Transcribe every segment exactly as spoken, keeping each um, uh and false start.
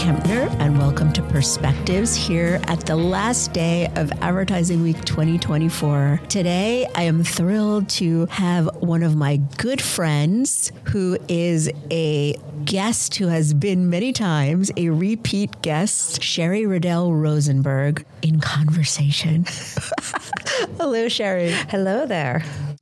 Kempner, and welcome to Perspectives here at the last day of Advertising Week twenty twenty-four. Today, I am thrilled to have one of my good friends who is a guest who has been many times, a repeat guest, Sherry Riddell Rosenberg, in conversation. Hello, Sherry. Hello there.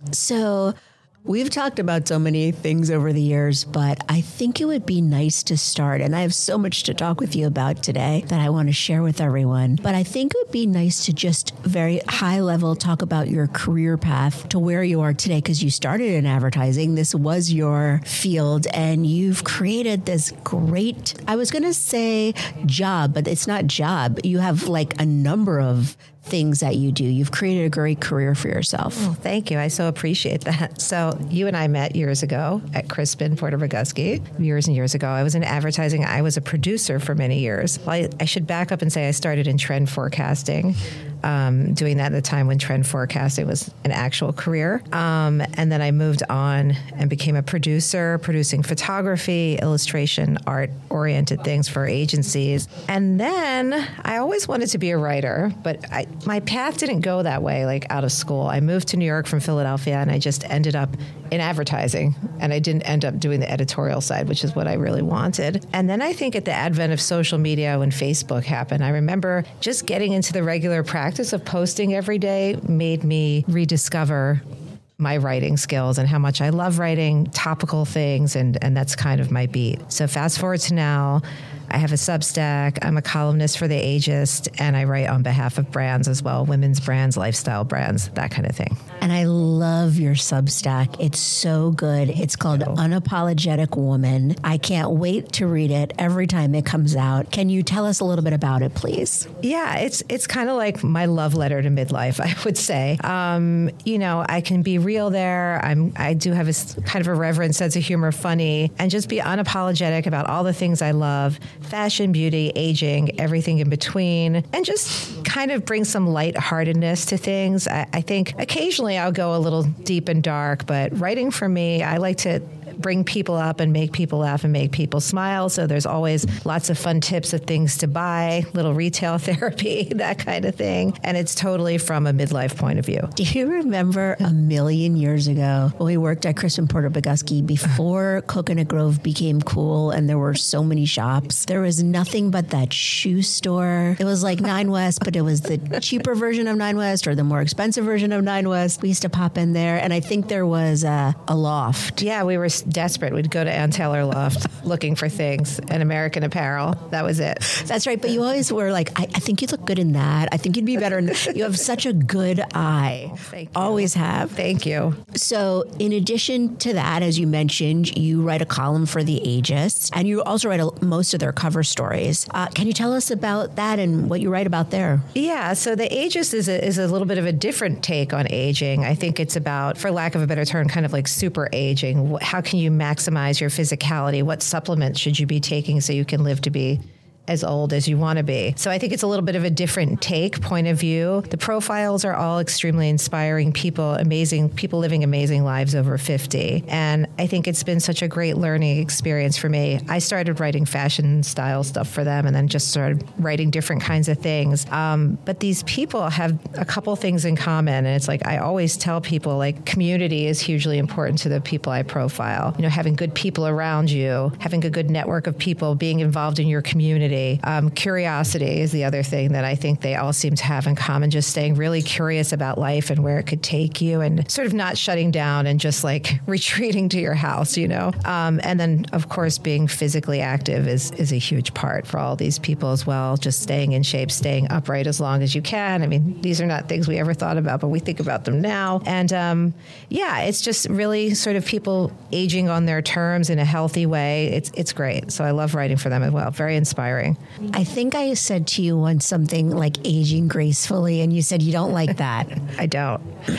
So, we've talked about so many things over the years, but I think it would be nice to start, and I have so much to talk with you about today that I want to share with everyone, but I think it would be nice to just very high level talk about your career path to where you are today, because you started in advertising. This was your field, and you've created this great, I was going to say job, but it's not job. You have like a number of things that you do. You've created a great career for yourself. Oh, thank you. I so appreciate that. So you and I met years ago at Crispin Porter Bogusky, years and years ago. I was in advertising. I was a producer for many years. Well, I, I should back up and say I started in trend forecasting, um, doing that at the time when trend forecasting was an actual career. Um, and then I moved on and became a producer, producing photography, illustration, art-oriented things for agencies. And then I always wanted to be a writer, but I my path didn't go that way, like out of school. I moved to New York from Philadelphia, and I just ended up in advertising, and I didn't end up doing the editorial side, which is what I really wanted. And then I think at the advent of social media, when Facebook happened, I remember just getting into the regular practice of posting every day made me rediscover my writing skills and how much I love writing topical things, and, and that's kind of my beat. So fast forward to now, I have a Substack. I'm a columnist for The Ageist, and I write on behalf of brands as well, women's brands, lifestyle brands, that kind of thing. And I love your Substack. It's so good. It's called Unapologetic Woman. I can't wait to read it every time it comes out. Can you tell us a little bit about it, please? Yeah, it's it's kind of like my love letter to midlife, I would say. Um, you know, I can be real there. I'm I do have a kind of a reverent sense of humor, funny, and just be unapologetic about all the things I love. Fashion, beauty, aging, everything in between, and just kind of bring some lightheartedness to things. I, I think occasionally I'll go a little deep and dark, but writing for me, I like to bring people up and make people laugh and make people smile. So there's always lots of fun tips of things to buy, little retail therapy, that kind of thing. And it's totally from a midlife point of view. Do you remember a million years ago when we worked at Crispin Porter Bogusky, before Coconut Grove became cool and there were so many shops? There was nothing but that shoe store. It was like Nine West, but it was the cheaper version of Nine West or the more expensive version of Nine West. We used to pop in there, and I think there was a, a loft. Yeah, we were desperate. We'd go to Ann Taylor Loft looking for things and American Apparel. That was it. That's right. But you always were like, I, I think you look good in that. I think you'd be better in that. You have such a good eye. Oh, thank you. Always have. Thank you. So in addition to that, as you mentioned, you write a column for The Ageist, and you also write a, most of their cover stories. Uh, can you tell us about that and what you write about there? Yeah. So The Ageist is a, is a little bit of a different take on aging. I think it's about, for lack of a better term, kind of like super aging. How can you maximize your physicality? What supplements should you be taking so you can live to be as old as you want to be? So I think it's a little bit of a different take, point of view. The profiles are all extremely inspiring people, amazing people living amazing lives over fifty. And I think it's been such a great learning experience for me. I started writing fashion style stuff for them and then just started writing different kinds of things. Um, but these people have a couple things in common. And it's like, I always tell people, like, community is hugely important to the people I profile. You know, having good people around you, having a good network of people, being involved in your community. Um, curiosity is the other thing that I think they all seem to have in common, just staying really curious about life and where it could take you, and sort of not shutting down and just like retreating to your house, you know. Um, and then, of course, being physically active is, is a huge part for all these people as well, just staying in shape, staying upright as long as you can. I mean, these are not things we ever thought about, but we think about them now. And um, yeah, it's just really sort of people aging on their terms in a healthy way. It's, it's great. So I love writing for them as well. Very inspiring. I think I said to you once something like aging gracefully, and you said you don't like that. I don't.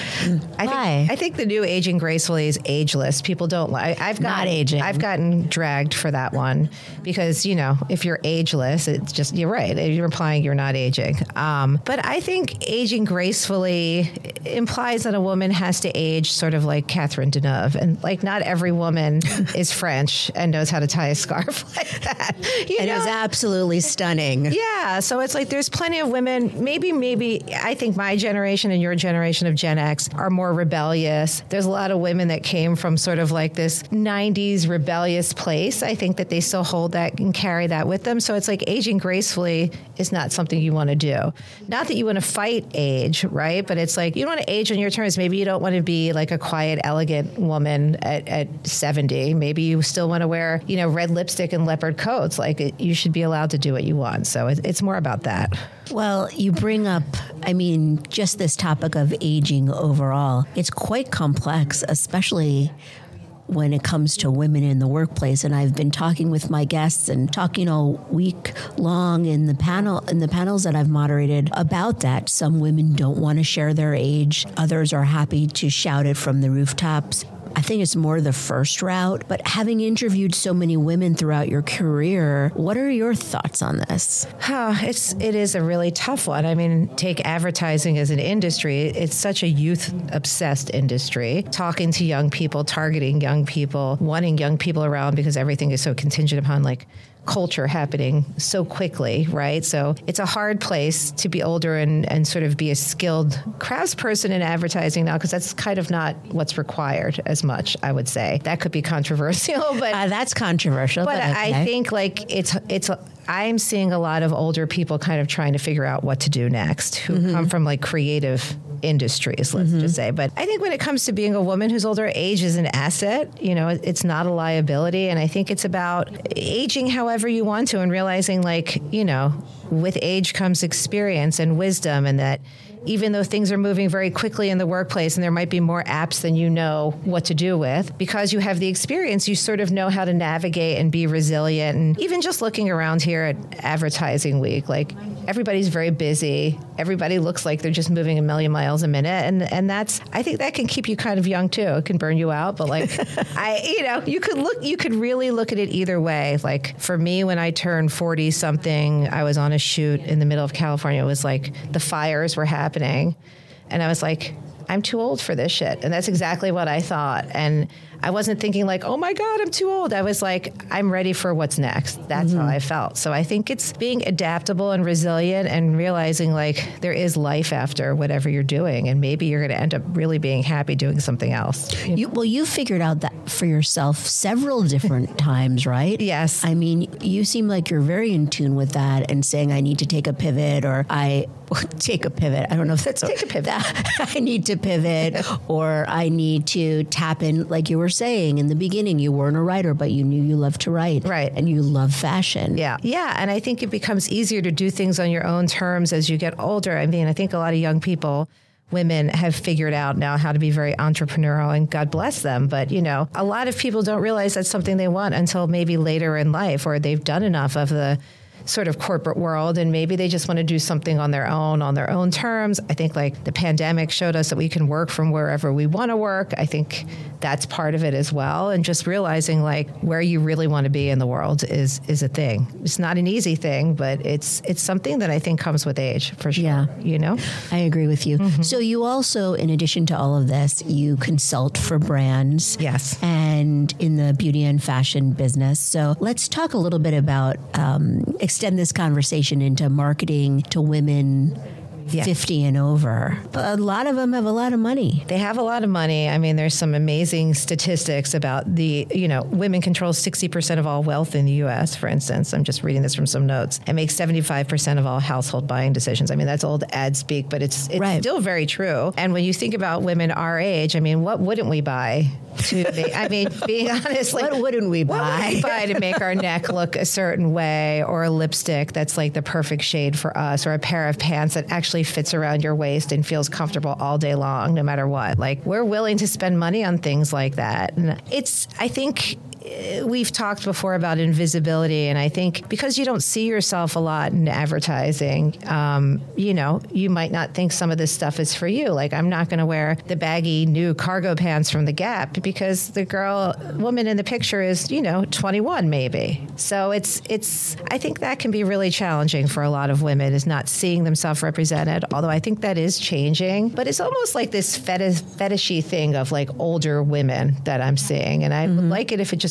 I Why? Think, I think the new aging gracefully is ageless. People don't like. I've gotten, not aging. I've gotten dragged for that one because, you know, if you're ageless, it's just, you're right. You're implying you're not aging. Um, but I think aging gracefully implies that a woman has to age sort of like Catherine Deneuve, and like not every woman is French and knows how to tie a scarf like that. You and know? is absolutely absolutely stunning. Yeah. So it's like there's plenty of women, maybe, maybe I think my generation and your generation of Gen X are more rebellious. There's a lot of women that came from sort of like this nineties rebellious place. I think that they still hold that and carry that with them. So it's like aging gracefully is not something you want to do. Not that you want to fight age, right? But it's like you don't want to age on your terms. Maybe you don't want to be like a quiet, elegant woman at, at seventy. Maybe you still want to wear, you know, red lipstick and leopard coats. Like it, you should be allowed to do what you want. So it, it's more about that. Well, you bring up, I mean, just this topic of aging overall. It's quite complex, especially when it comes to women in the workplace. And I've been talking with my guests and talking all week long in the panel in the panels that I've moderated about that. Some women don't want to share their age. Others are happy to shout it from the rooftops. I think it's more the first route, but having interviewed so many women throughout your career, what are your thoughts on this? Huh, it's it is a really tough one. I mean, take advertising as an industry. It's such a youth-obsessed industry. Talking to young people, targeting young people, wanting young people around because everything is so contingent upon like culture happening so quickly, right? So it's a hard place to be older and, and sort of be a skilled craftsperson in advertising now, because that's kind of not what's required as much, I would say. That could be controversial, but uh, that's controversial. But, but okay. I think like it's it's. I'm seeing a lot of older people kind of trying to figure out what to do next, who mm-hmm. come from like creative industries, let's mm-hmm. just say. But I think when it comes to being a woman who's older, age is an asset. You know, it's not a liability. And I think it's about aging however you want to and realizing like, you know, with age comes experience and wisdom, and that even though things are moving very quickly in the workplace and there might be more apps than you know what to do with, because you have the experience, you sort of know how to navigate and be resilient. And even just looking around here at Advertising Week, like everybody's very busy. Everybody looks like they're just moving a million miles a minute. And and that's, I think that can keep you kind of young too. It can burn you out. But like, I, you know, you could look, you could really look at it either way. Like for me, when I turned forty something, I was on a shoot in the middle of California. It was like the fires were happening. And I was like, I'm too old for this shit. And that's exactly what I thought. And I wasn't thinking like, oh my God, I'm too old. I was like, I'm ready for what's next. That's mm-hmm. how I felt. So I think it's being adaptable and resilient and realizing like there is life after whatever you're doing. And maybe you're going to end up really being happy doing something else. You know? You, well, you figured out that for yourself several different times, right? Yes. I mean, you seem like you're very in tune with that and saying, I need to take a pivot, or I take a pivot. I don't know if that's take a pivot. I need to pivot, or I need to tap in, like you were saying in the beginning, you weren't a writer, but you knew you loved to write. Right. And you love fashion. Yeah. Yeah. And I think it becomes easier to do things on your own terms as you get older. I mean, I think a lot of young people, women, have figured out now how to be very entrepreneurial, and God bless them. But, you know, a lot of people don't realize that's something they want until maybe later in life, or they've done enough of the sort of corporate world, and maybe they just want to do something on their own, on their own terms. I think like the pandemic showed us that we can work from wherever we want to work. I think that's part of it as well. And just realizing like where you really want to be in the world is is a thing. It's not an easy thing, but it's it's something that I think comes with age for sure. Yeah. You know? I agree with you. Mm-hmm. So you also, in addition to all of this, you consult for brands. Yes. And in the beauty and fashion business. So let's talk a little bit about um, extend this conversation into marketing to women yeah. fifty and over. But a lot of them have a lot of money. They have a lot of money. I mean, there's some amazing statistics about the, you know, women control sixty percent of all wealth in the U S, for instance. I'm just reading this from some notes. And make seventy-five percent of all household buying decisions. I mean, that's old ad speak, but it's, it's right. still very true. And when you think about women our age, I mean, what wouldn't we buy? To be, I mean, being honest, like, what wouldn't we buy? What would we buy to make our neck look a certain way, or a lipstick that's like the perfect shade for us, or a pair of pants that actually fits around your waist and feels comfortable all day long, no matter what. Like, we're willing to spend money on things like that. And it's, I think, we've talked before about invisibility, and I think because you don't see yourself a lot in advertising, um, you know, you might not think some of this stuff is for you. Like, I'm not going to wear the baggy new cargo pants from the Gap because the girl, woman in the picture is, you know, twenty-one maybe. So it's, it's, I think that can be really challenging for a lot of women, is not seeing themselves represented, although I think that is changing. But it's almost like this fetish, fetishy thing of like older women that I'm seeing. And I mm-hmm. would like it if it just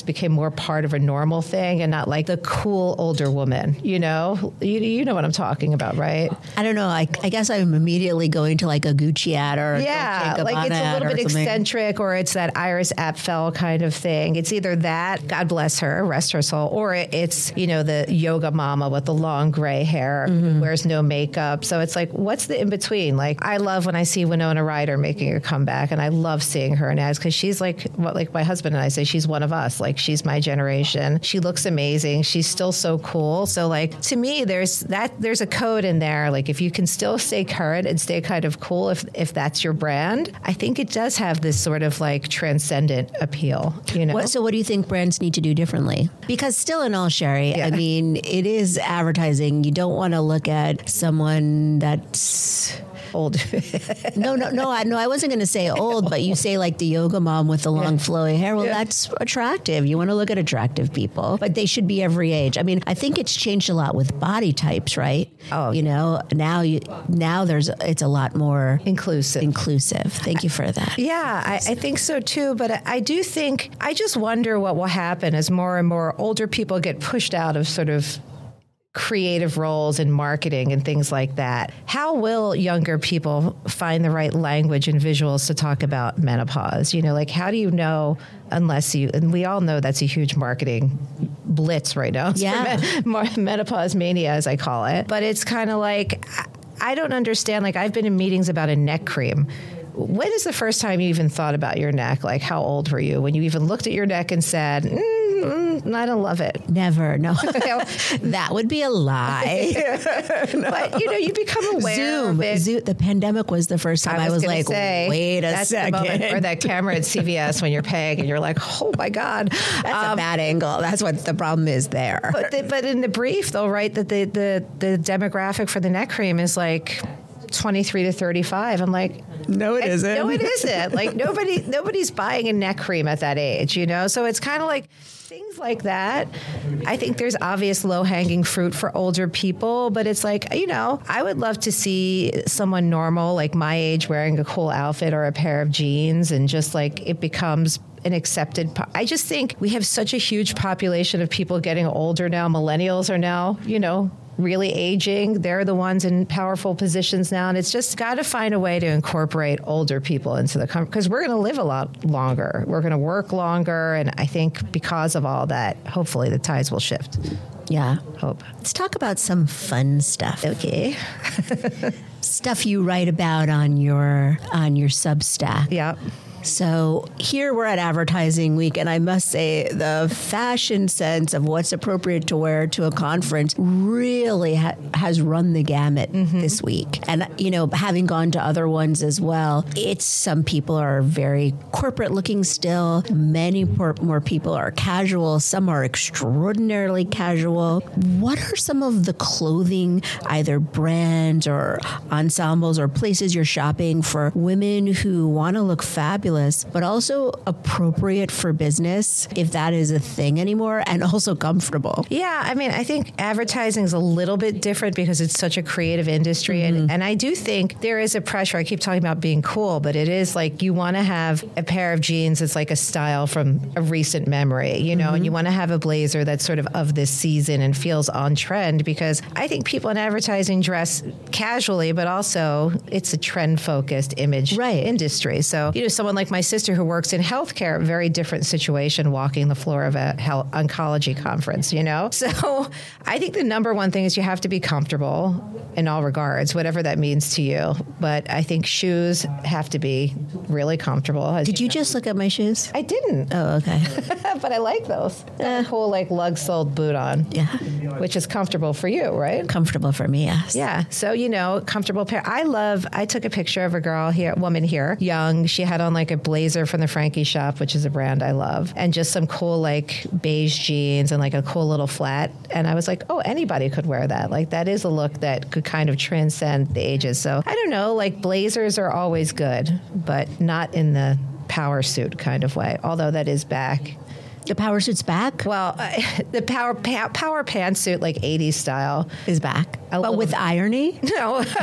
just became more part of a normal thing and not like the cool older woman, you know? You, you know what I'm talking about, right? I don't know. I, I guess I'm immediately going to like a Gucci ad or a yeah, Dolce like it's a little bit something. eccentric, or it's that Iris Apfel kind of thing. It's either that, God bless her, rest her soul, or it's, you know, the yoga mama with the long gray hair, mm-hmm. wears no makeup. So it's like, what's the in between? Like, I love when I see Winona Ryder making a comeback, and I love seeing her in ads because she's like, what, like my husband and I say, she's one of us. Like, she's my generation. She looks amazing. She's still so cool. So like, to me, there's that, there's a code in there. Like, if you can still stay current and stay kind of cool, if if that's your brand, I think it does have this sort of like transcendent appeal, you know? What, so what do you think brands need to do differently? Because still in all, Sherry, yeah. I mean, it is advertising. You don't want to look at someone that's old. no, no, no, I, no, I wasn't going to say old, but you say like the yoga mom with the long yeah. flowy hair. Well, yeah. that's attractive. You want to look at attractive people, but they should be every age. I mean, I think it's changed a lot with body types, right? Oh, you know, now you, now there's, it's a lot more inclusive. Inclusive. Thank you for that. Yeah, I, I think so too. But I, I do think, I just wonder what will happen as more and more older people get pushed out of sort of creative roles in marketing and things like that. How will younger people find the right language and visuals to talk about menopause? You know, like, how do you know unless you, and we all know that's a huge marketing blitz right now. Yeah. Men, menopause mania, as I call it. But it's kind of like, I don't understand. Like, I've been in meetings about a neck cream. When is the first time you even thought about your neck? Like, how old were you when you even looked at your neck and said, mm, mm, I don't love it? Never. No. That would be a lie. No. But, you know, you become aware Zoom. of it. Zoom. The pandemic was the first time I was, I was like, say, wait a that's second. The moment, or that camera at C V S when you're paying and you're like, oh, my God. That's um, a bad angle. That's what the problem is there. But, the, but in the brief, they'll write that the, the, the demographic for the neck cream is like twenty-three to thirty-five. I'm like, no, it isn't. No, it isn't. Like, nobody, nobody's buying a neck cream at that age, you know? So it's kind of like things like that. I think there's obvious low-hanging fruit for older people, but it's like, you know, I would love to see someone normal, like my age, wearing a cool outfit or a pair of jeans, and just like it becomes an accepted. Po- I just think we have such a huge population of people getting older now. Millennials are now, you know, really aging. They're the ones in powerful positions now. And it's just got to find a way to incorporate older people into the company, because we're going to live a lot longer. We're going to work longer. And I think because of all that, hopefully the tides will shift. Yeah. Hope. Let's talk about some fun stuff. Okay. Stuff you write about on your on your Substack. Yeah. So here we're at Advertising Week, and I must say the fashion sense of what's appropriate to wear to a conference really ha- has run the gamut mm-hmm. this week. And, you know, having gone to other ones as well, it's some people are very corporate looking still. Many por- more people are casual. Some are extraordinarily casual. What are some of the clothing, either brands or ensembles or places you're shopping for women who want to look fabulous, but also appropriate for business, if that is a thing anymore, and also comfortable? Yeah, I mean, I think advertising is a little bit different because it's such a creative industry. Mm-hmm. And, and I do think there is a pressure. I keep talking about being cool, but it is like you want to have a pair of jeans that's like a style from a recent memory, you know, mm-hmm. and you want to have a blazer that's sort of of this season and feels on trend, because I think people in advertising dress casually, but also it's a trend-focused image right. industry. So, you know, someone like my sister who works in healthcare, very different situation walking the floor of a health oncology conference, you know? So I think the number one thing is you have to be comfortable in all regards, whatever that means to you. But I think shoes have to be really comfortable. Did you, you just look at my shoes? I didn't. Oh, okay. But I like those. Uh, a cool, like, lug-soled boot on. Yeah. Which is comfortable for you, right? Comfortable for me, yes. Yeah. So, you know, comfortable pair. I love, I took a picture of a girl here, woman here, young. She had on like a blazer from the Frankie shop, which is a brand I love, and just some cool like beige jeans and like a cool little flat. And I was like, oh, anybody could wear that. Like, that is a look that could kind of transcend the ages. So I don't know, like blazers are always good, but not in the power suit kind of way, although that is back. The power suit's back? Well, uh, the power pa- power pantsuit, like eighties style, is back. A but with bit. irony? No. No,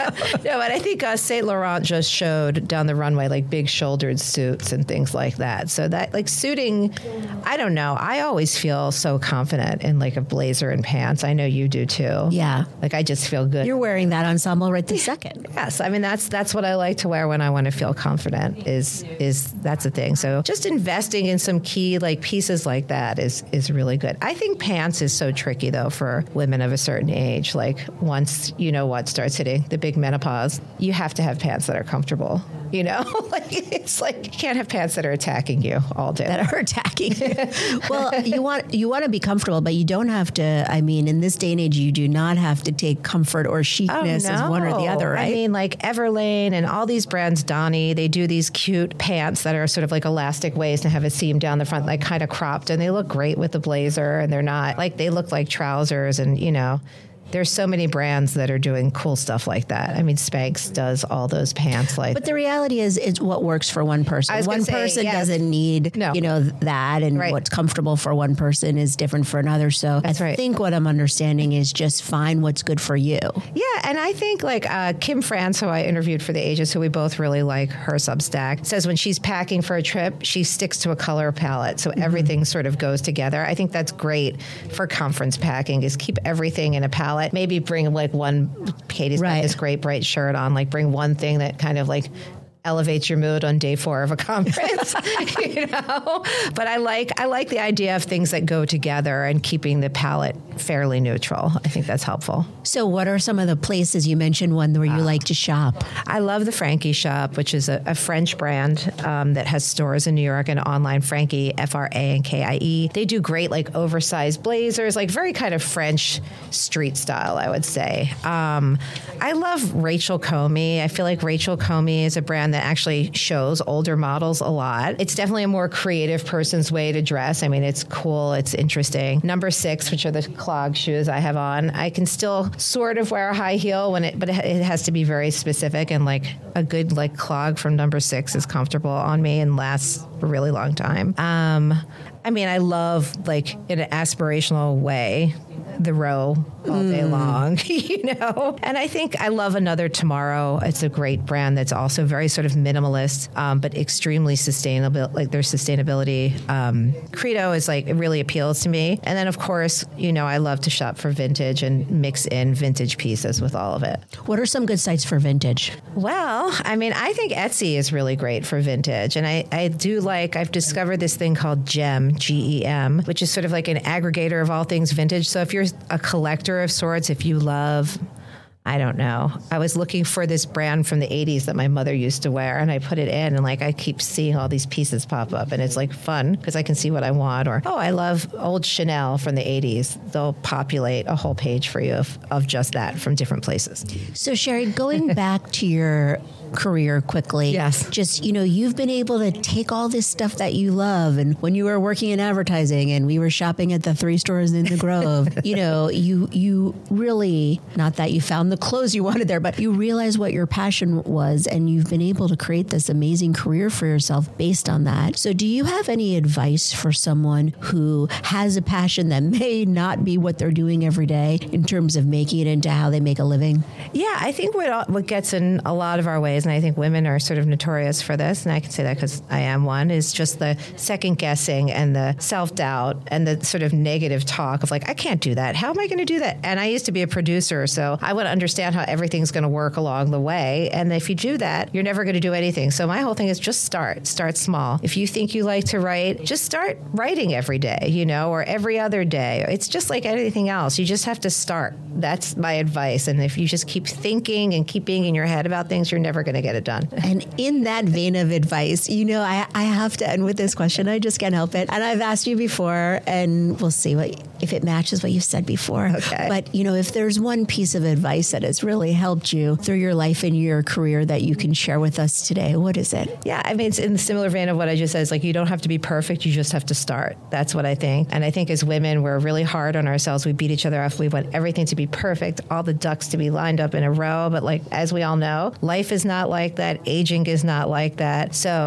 but I think uh, Saint Laurent just showed down the runway like big shouldered suits and things like that. So that like suiting, I don't know. I always feel so confident in like a blazer and pants. I know you do too. Yeah. Like I just feel good. You're wearing that ensemble right this second. Yes. I mean, that's that's what I like to wear when I want to feel confident is is that's the thing. So just investing in some key like pieces like that is is really good. I think pants is so tricky though for women of a certain age. Like once you know what starts hitting the big menopause, you have to have pants that are comfortable. You know, like it's like you can't have pants that are attacking you all day. That are attacking you. Well, you want you want to be comfortable, but you don't have to. I mean, in this day and age, you do not have to take comfort or chicness oh, no. as one or the other, right? I mean, like Everlane and all these brands, Donnie, they do these cute pants that are sort of like elastic waist and have a seam down the front, like kind of cropped, and they look great with the blazer, and they're not like they look like trousers, and you know. There's so many brands that are doing cool stuff like that. I mean, Spanx does all those pants like. But the reality is, it's what works for one person. One say, person yes. doesn't need, no. you know, that, and right. what's comfortable for one person is different for another. So That's I right. think what I'm understanding is just find what's good for you. Yeah, and I think like uh, Kim France, who I interviewed for the Ages, who we both really like her Substack, says when she's packing for a trip, she sticks to a color palette, so mm-hmm. everything sort of goes together. I think that's great for conference packing. Is keep everything in a palette. Maybe bring like one. Katie's right. got this great bright shirt on. Like bring one thing that kind of like elevates your mood on day four of a conference, you know. But I like I like the idea of things that go together and keeping the palette fairly neutral. I think that's helpful. So, what are some of the places you mentioned? One where you uh, like to shop? I love the Frankie Shop, which is a, a French brand um, that has stores in New York and online. Frankie, F R A and K I E. They do great like oversized blazers, like very kind of French street style, I would say. Um, I love Rachel Comey. I feel like Rachel Comey is a brand that actually shows older models a lot. It's definitely a more creative person's way to dress. I mean, it's cool. It's interesting. Number six, which are the clog shoes I have on. I can still sort of wear a high heel when it, but it has to be very specific, and like a good like clog from Number Six is comfortable on me and lasts a really long time. Um, I mean, I love like in an aspirational way, the row all day mm. long, you know? And I think I love Another Tomorrow. It's a great brand that's also very sort of minimalist, um, but extremely sustainable. Like their sustainability um, credo is like, it really appeals to me. And then of course, you know, I love to shop for vintage and mix in vintage pieces with all of it. What are some good sites for vintage? Well, I mean, I think Etsy is really great for vintage. And I, I do like, I've discovered this thing called GEM, G E M, which is sort of like an aggregator of all things vintage. So if you're a collector of sorts, if you love, I don't know, I was looking for this brand from the eighties that my mother used to wear, and I put it in, and like I keep seeing all these pieces pop up, and it's like fun because I can see what I want. Or, oh, I love old Chanel from the eighties. They'll populate a whole page for you of, of just that from different places. So Sherry, going back to your career quickly. Yes. Just, you know, you've been able to take all this stuff that you love, and when you were working in advertising and we were shopping at the three stores in the Grove, you know, you you really, not that you found the clothes you wanted there, but you realized what your passion was, and you've been able to create this amazing career for yourself based on that. So do you have any advice for someone who has a passion that may not be what they're doing every day in terms of making it into how they make a living? Yeah, I think what what gets in a lot of our ways, and I think women are sort of notorious for this, and I can say that because I am one, is just the second guessing and the self-doubt and the sort of negative talk of like, I can't do that. How am I going to do that? And I used to be a producer, so I would understand how everything's going to work along the way. And if you do that, you're never going to do anything. So my whole thing is just start. Start small. If you think you like to write, just start writing every day, you know, or every other day. It's just like anything else. You just have to start. That's my advice. And if you just keep thinking and keep being in your head about things, you're never going to get it done. And in that vein of advice, you know, I, I have to end with this question. I just can't help it. And I've asked you before, and we'll see what if it matches what you've said before. Okay. But, you know, if there's one piece of advice that has really helped you through your life and your career that you can share with us today, what is it? Yeah, I mean, it's in the similar vein of what I just said. It's like, you don't have to be perfect. You just have to start. That's what I think. And I think as women, we're really hard on ourselves. We beat each other up. We want everything to be perfect, all the ducks to be lined up in a row. But like, as we all know, life is not like that. Aging is not like that. So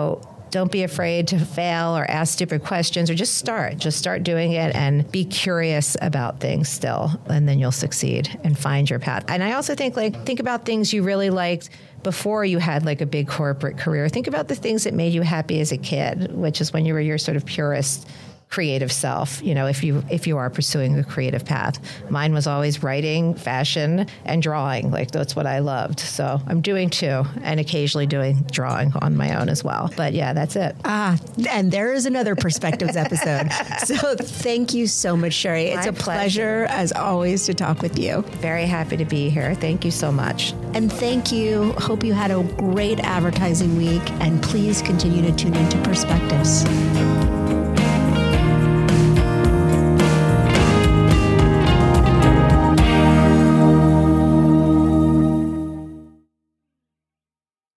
Don't be afraid to fail or ask stupid questions, or just start. Just start doing it and be curious about things still, and then you'll succeed and find your path. And I also think like think about things you really liked before you had like a big corporate career. Think about the things that made you happy as a kid, which is when you were your sort of purest creative self, you know, if you if you are pursuing a creative path. Mine was always writing, fashion, and drawing. Like, that's what I loved. So I'm doing two, and occasionally doing drawing on my own as well. But yeah, that's it. Ah, and there is another Perspectives episode. So thank you so much, Sherry. It's My a pleasure. pleasure, as always, to talk with you. Very happy to be here. Thank you so much. And thank you. Hope you had a great advertising week, and please continue to tune into Perspectives.